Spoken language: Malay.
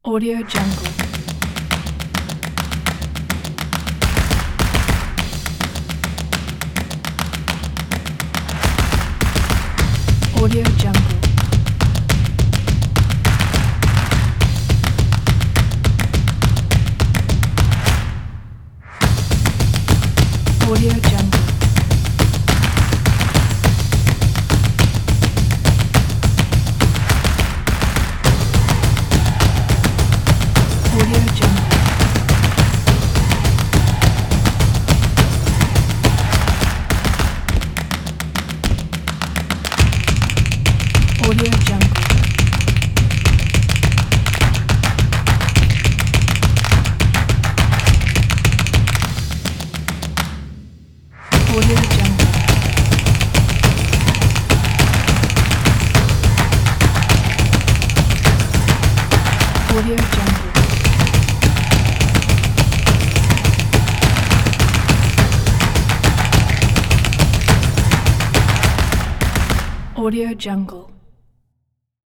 Audio Jungle. Audio Jungle. Audio Jungle. Audio Jungle. Audio Jungle. Audio Jungle. Audio Jungle. Audio Jungle.